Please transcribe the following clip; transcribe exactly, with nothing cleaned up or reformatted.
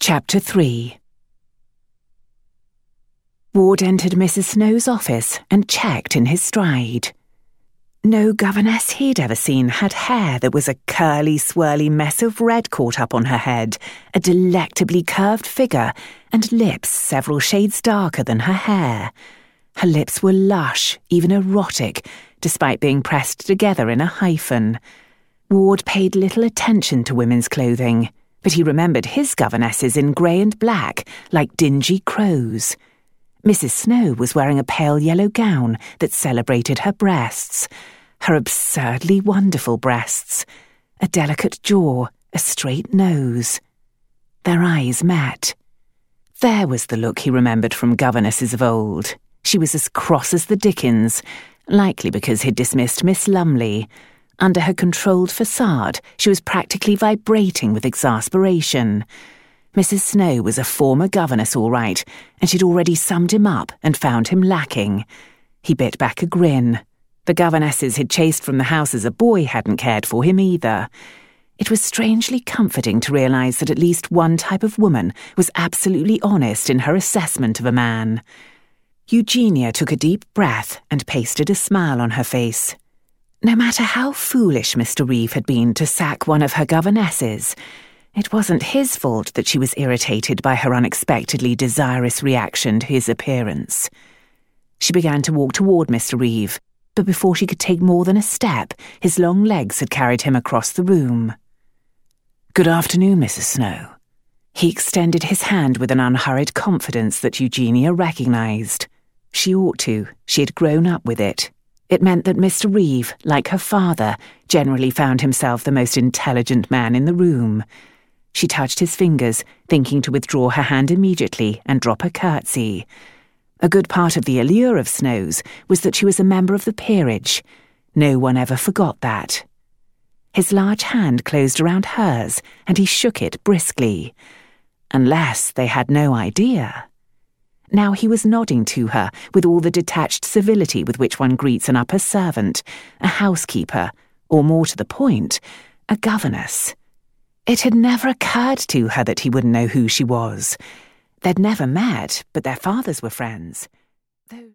Chapter three. Ward entered Missus Snow's office and checked in his stride. No governess he'd ever seen had hair that was a curly, swirly mess of red caught up on her head, a delectably curved figure, and lips several shades darker than her hair. Her lips were lush, even erotic, despite being pressed together in a hyphen. Ward paid little attention to women's clothing, but he remembered his governesses in grey and black, like dingy crows. Missus Snow was wearing a pale yellow gown that celebrated her breasts, her absurdly wonderful breasts, a delicate jaw, a straight nose. Their eyes met. There was the look he remembered from governesses of old. She was as cross as the dickens, likely because he'd dismissed Miss Lumley. Under her controlled facade, she was practically vibrating with exasperation. Missus Snow was a former governess, all right, and she'd already summed him up and found him lacking. He bit back a grin. The governesses he'd chased from the house as a boy hadn't cared for him either. It was strangely comforting to realise that at least one type of woman was absolutely honest in her assessment of a man. Eugenia took a deep breath and pasted a smile on her face. No matter how foolish Mister Reeve had been to sack one of her governesses, it wasn't his fault that she was irritated by her unexpectedly desirous reaction to his appearance. She began to walk toward Mister Reeve, but before she could take more than a step, his long legs had carried him across the room. "Good afternoon, Missus Snow." He extended his hand with an unhurried confidence that Eugenia recognised. She ought to. She had grown up with it. It meant that Mister Reeve, like her father, generally found himself the most intelligent man in the room. She touched his fingers, thinking to withdraw her hand immediately and drop a curtsy. A good part of the allure of Snow's was that she was a member of the peerage. No one ever forgot that. His large hand closed around hers, and he shook it briskly. Unless they had no idea. Now he was nodding to her with all the detached civility with which one greets an upper servant, a housekeeper, or more to the point, a governess. It had never occurred to her that he wouldn't know who she was. They'd never met, but their fathers were friends. Though